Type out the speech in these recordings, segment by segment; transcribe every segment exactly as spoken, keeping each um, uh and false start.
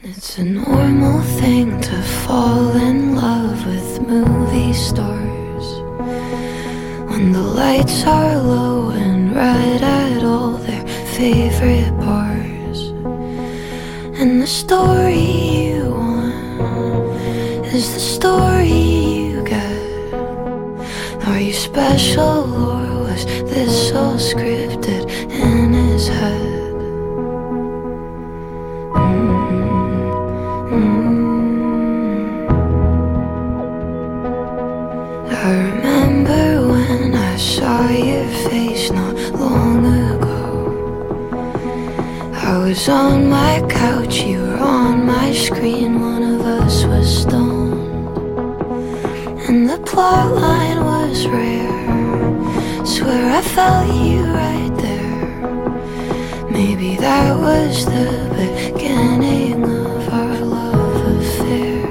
It's a normal thing to fall in love with movie stars when the lights are low and right at all their favorite bars. And the story you want is the story you get. Are you special or was this all scripted in his head? I remember when I saw your face not long ago. I was on my couch, you were on my screen, one of us was stoned. And the plot line was rare, swear I felt you right there. Maybe that was the beginning of our love affair.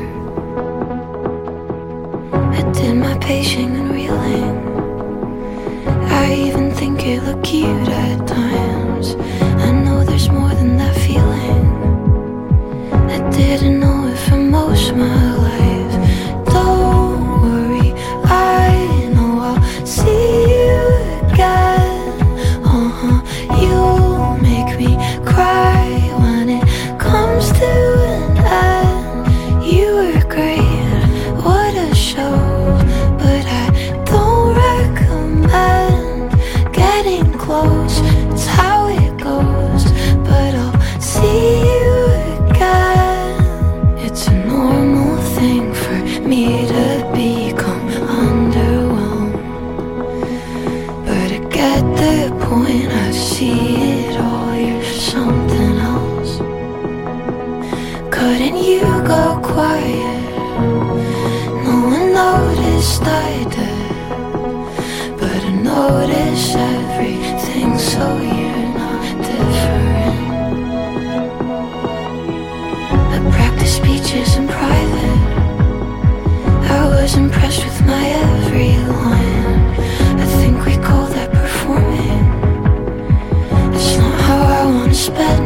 I did my pacing and reeling, I even think you look cute at times. I know there's more than that feeling, I didn't know it for most of my life. Don't worry, I know I'll see you again. Uh-huh, you'll make me cry when it comes to an end. You were great, what a show, but I don't recommend getting close. It's how it goes, but I'll see you again. It's a normal thing for me to become underwhelmed, but I get the point, I see it all, you're something else. Couldn't you go quiet? No one noticed I did, but I notice everything, so you're not different. I practice speeches in private, I was impressed with my every line. I think we call that performing. It's not how I wanna spend